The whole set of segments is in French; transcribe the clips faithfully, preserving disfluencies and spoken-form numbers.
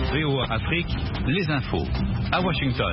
V O A Afrique, les infos. À Washington.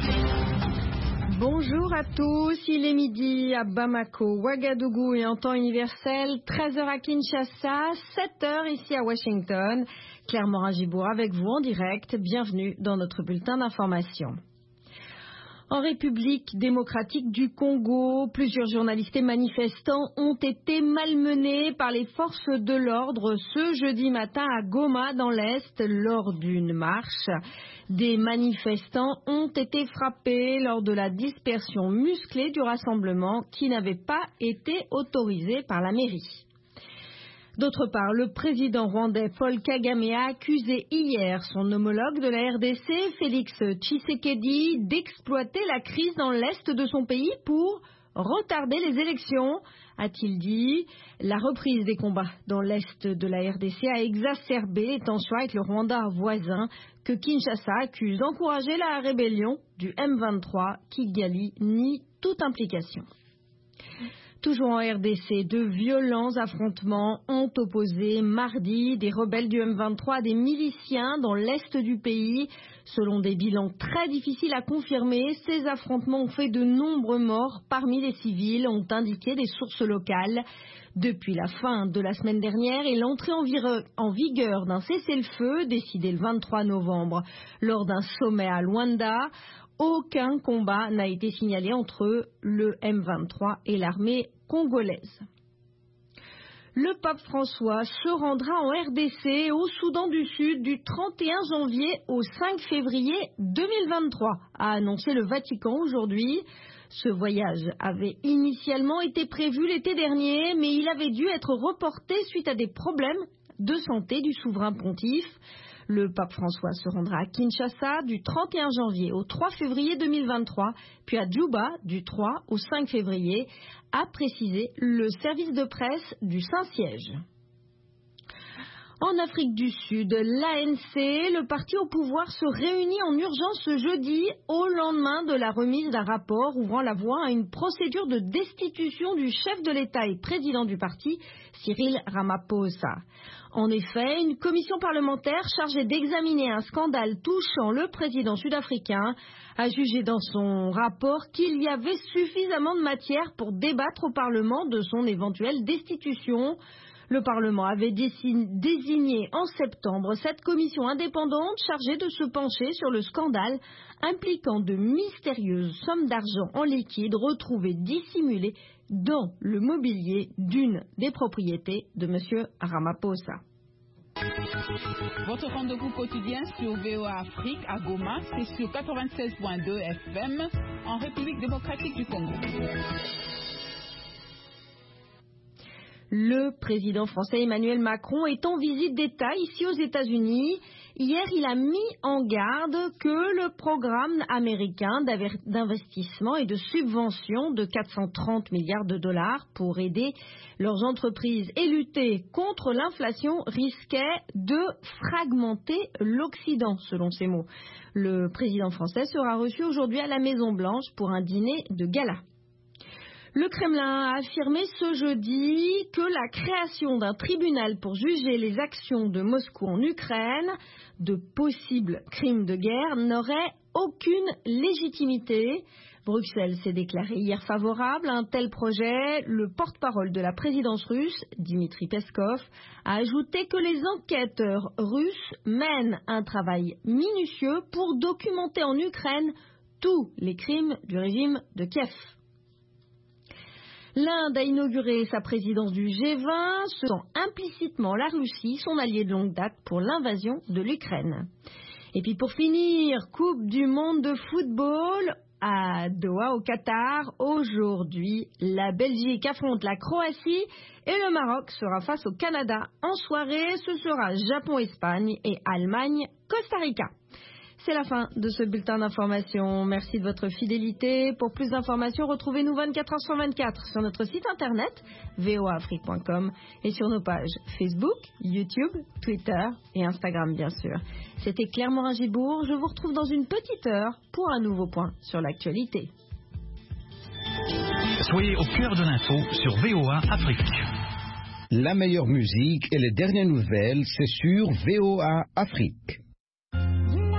Bonjour à tous, il est midi à Bamako, Ouagadougou et en temps universel, treize heures à Kinshasa, sept heures ici à Washington. Claire Morin-Gibour avec vous en direct, bienvenue dans notre bulletin d'information. En République démocratique du Congo, plusieurs journalistes et manifestants ont été malmenés par les forces de l'ordre ce jeudi matin à Goma dans l'Est lors d'une marche. Des manifestants ont été frappés lors de la dispersion musclée du rassemblement qui n'avait pas été autorisé par la mairie. D'autre part, le président rwandais Paul Kagame a accusé hier son homologue de la R D C, Félix Tshisekedi, d'exploiter la crise dans l'est de son pays pour retarder les élections, a-t-il dit. La reprise des combats dans l'est de la R D C a exacerbé les tensions avec le Rwanda voisin que Kinshasa accuse d'encourager la rébellion du M vingt-trois, Kigali nie toute implication. Toujours en R D C, de violents affrontements ont opposé mardi des rebelles du M vingt-trois à des miliciens dans l'est du pays. Selon des bilans très difficiles à confirmer, ces affrontements ont fait de nombreux morts parmi les civils, ont indiqué des sources locales. Depuis la fin de la semaine dernière et l'entrée en, en vigueur d'un cessez-le-feu décidé le vingt-trois novembre lors d'un sommet à Luanda, aucun combat n'a été signalé entre le M vingt-trois et l'armée congolaise. Le pape François se rendra en R D C au Soudan du Sud du trente et un janvier au cinq février deux mille vingt-trois, a annoncé le Vatican aujourd'hui. Ce voyage avait initialement été prévu l'été dernier, mais il avait dû être reporté suite à des problèmes de santé du souverain pontife. Le pape François se rendra à Kinshasa du trente et un janvier au trois février deux mille vingt-trois, puis à Djouba du trois au cinq février, a précisé le service de presse du Saint-Siège. En Afrique du Sud, l'A N C, le parti au pouvoir, se réunit en urgence ce jeudi au lendemain de la remise d'un rapport ouvrant la voie à une procédure de destitution du chef de l'État et président du parti, Cyril Ramaphosa. En effet, une commission parlementaire chargée d'examiner un scandale touchant le président sud-africain a jugé dans son rapport qu'il y avait suffisamment de matière pour débattre au Parlement de son éventuelle destitution. Le Parlement avait désigné en septembre cette commission indépendante chargée de se pencher sur le scandale impliquant de mystérieuses sommes d'argent en liquide retrouvées dissimulées dans le mobilier d'une des propriétés de M. Ramaphosa. Votre rendez-vous quotidien sur V O A Afrique à Goma, c'est sur quatre-vingt-seize virgule deux F M en République démocratique du Congo. Le président français Emmanuel Macron est en visite d'État ici aux États-Unis. Hier, il a mis en garde que le programme américain d'investissement et de subvention de quatre cent trente milliards de dollars pour aider leurs entreprises et lutter contre l'inflation risquait de fragmenter l'Occident, selon ses mots. Le président français sera reçu aujourd'hui à la Maison-Blanche pour un dîner de gala. Le Kremlin a affirmé ce jeudi que la création d'un tribunal pour juger les actions de Moscou en Ukraine, de possibles crimes de guerre, n'aurait aucune légitimité. Bruxelles s'est déclaré hier favorable à un tel projet. Le porte-parole de la présidence russe, Dmitri Peskov, a ajouté que les enquêteurs russes mènent un travail minutieux pour documenter en Ukraine tous les crimes du régime de Kiev. L'Inde a inauguré sa présidence du G vingt, se sent implicitement la Russie, son allié de longue date pour l'invasion de l'Ukraine. Et puis pour finir, Coupe du monde de football à Doha au Qatar. Aujourd'hui, la Belgique affronte la Croatie et le Maroc sera face au Canada. En soirée, ce sera Japon-Espagne et Allemagne-Costa Rica. C'est la fin de ce bulletin d'information. Merci de votre fidélité. Pour plus d'informations, retrouvez-nous vingt-quatre heures sur vingt-quatre sur notre site internet v o a afrique point com et sur nos pages Facebook, YouTube, Twitter et Instagram bien sûr. C'était Claire Morin-Gibour. Je vous retrouve dans une petite heure pour un nouveau point sur l'actualité. Soyez au cœur de l'info sur V O A Afrique. La meilleure musique et les dernières nouvelles, c'est sur V O A Afrique.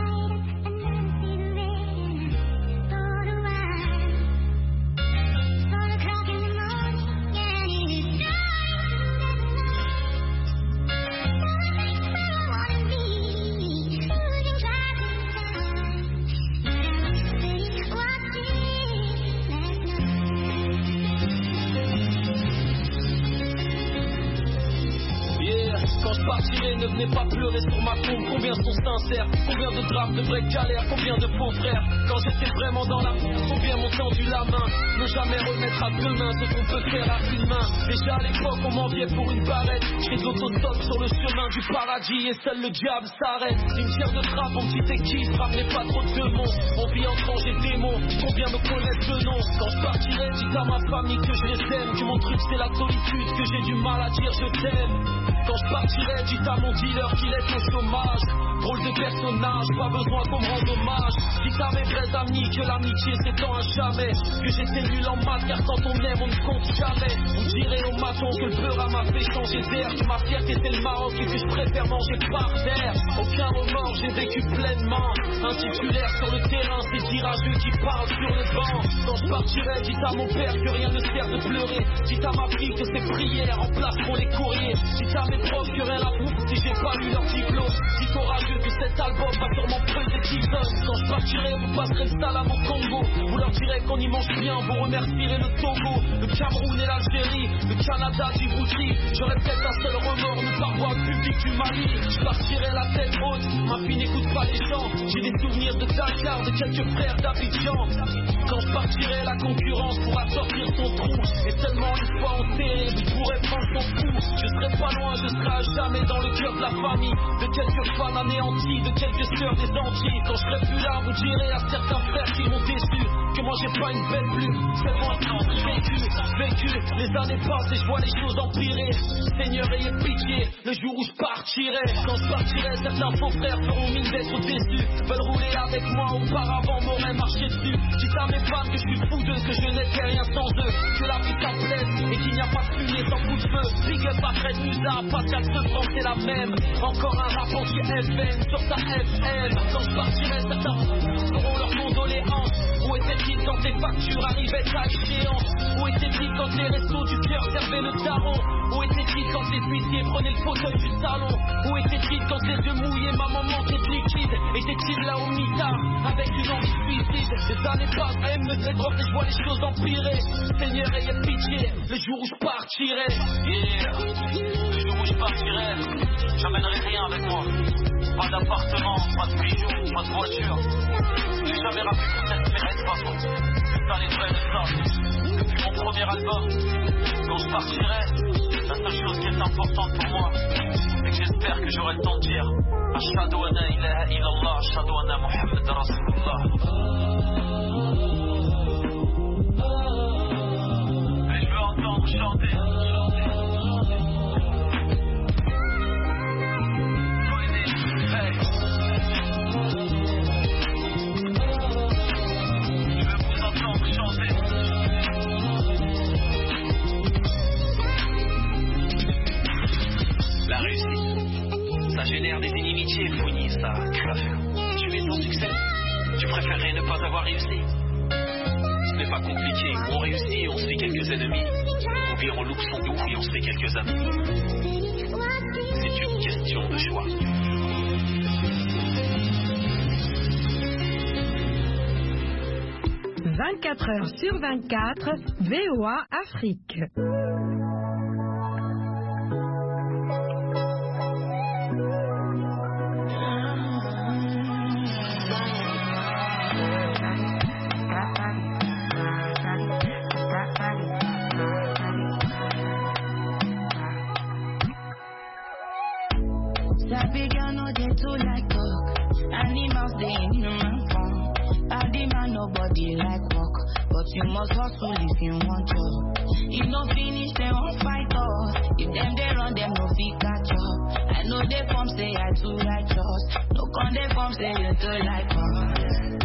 je partirai, ne venez pas pleurer sur ma tombe. Combien sont sincères, combien de drames, de vraies galères, combien de faux frères. Quand j'étais vraiment dans la merde, combien m'ont tendu la main. Ne jamais remettre à demain ce qu'on peut faire à une main. Déjà à l'époque on m'enviait pour une barrette. J'ai d'autostop sur le chemin du paradis et seul le diable s'arrête. Une pierre de trappe, mon petit équipe, ramenez pas trop de démons. On vit en tranche et démons, combien me connaissent de nom. Quand je partirai, dites à ma famille que je les aime, que mon truc c'est la solitude, que j'ai du mal à dire je t'aime. Quand je partirai, dites à mon dealer qu'il est au chômage. Drôle de personnage, pas besoin qu'on me rende hommage. Dites à mes vrais amis que l'amitié s'étend à jamais, que j'étais nul en maths car quand on aime on ne compte jamais. Vous direz au maton que le beurre m'a fait changer d'air, que ma fierté c'est le Maroc et que je préfère manger par terre. Aucun remords, j'ai vécu pleinement. Un titulaire sur le terrain, c'est dirageux qui parle sur le banc. Quand je partirai, dites à mon père que rien ne sert de pleurer. Dites à ma fille que ses prières remplaceront les courriers. Dites à mes profs que rien la bouffe si j'ai pas lu leur diplôme. Dites orageux que cet album va sûrement peser dix tonnes. Quand je partirai, vous passerez le salam au Congo. Vous leur direz qu'on y mange bien, vous remercierez le Togo, le Cameroun et l'Algérie, le Canada, Djibouti. J'aurais peut-être un seul remords, ne pas voir le public du Mali. Je partirai la tête haute, ma fille n'écoute pas les gens. J'ai des souvenirs de Dakar, de quelques frères d'Abidjan. Quand je partirai, la concurrence pourra sortir son trou. Et seulement une fois enterré, vous pourrez prendre son coup. Je serai pas loin, je serai à jamais dans le cœur de la famille. De quelques fans anéantis, de quelques sœurs des Antilles. Quand je serai plus là, vous direz à certains frères qui m'ont déçu que moi j'ai pas une belle plume. C'est moi qui ai vécu, vécu. Les années passent et je vois les choses empirer. Seigneur, ayez pitié, le jour où je partirai. Quand je partirai, certains faux frères feront mine d'être déçus. Veulent rouler avec moi, auparavant m'auraient marché dessus. Dites à mes fans que je suis fou d'eux, que je n'étais rien sans eux. Que la vie s'aplaise et qu'il n'y a pas de fumée sans coup de feu. Big up à Fred Musa, Pascal Sevran, c'est la même. Encore un rap anti-F M sur sa F M. Quand je partirai, certains feront leurs condoléances. Où était-il quand les factures arrivaient à échéance? Où était-il quand les restos du cœur servaient le daron? Où était-il quand les huissiers prenaient le fauteuil du salon? Où était-il quand les yeux mouillés, maman manquait de liquide? Était-il là au mitard avec une envie de suicide? Les années passent, elle me dédrogue et je vois les choses empirer. Seigneur, ayez pitié, le jour où je partirai. Yeah, le jour où je partirai, j'amènerai rien avec moi. Pas d'appartement, pas de bijoux, pas de voiture. J'ai jamais rappelé pour cette mérite de toute façon. C'est ça les vrais de ça. Depuis mon premier album, quand je partirai, la seule chose qui est importante pour moi, c'est que j'espère que j'aurai le temps de dire Ashhadu an la ilaha illallah, Ashhadu anna Muhammad Rasulullah. Et je veux entendre chanter. La réussite, ça génère des inimitiés, Founi, ça crée l'affaire. Tu es ton succès, tu préférerais ne pas avoir réussi. Ce n'est pas compliqué, on réussit, on se fait quelques ennemis. Ou bien on loupe son doux et on se fait quelques amis. C'est une question de choix. vingt-quatre heures sur vingt-quatre, V O A Afrique. That big girl know they too like talk. Animals they in human form. Body man nobody like walk, but you must hustle if you want to. You no finish they won't fight us. If them they run them no fit catch up. I know they form say I too like trust. No con they form say you too like us.